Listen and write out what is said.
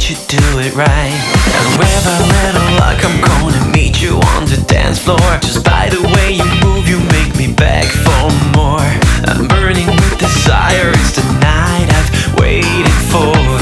let you do it right. And with a little luck I'm gonna meet you on the dance floor. Just by the way you move you make me beg for more. I'm burning with desire, it's the night I've waited for.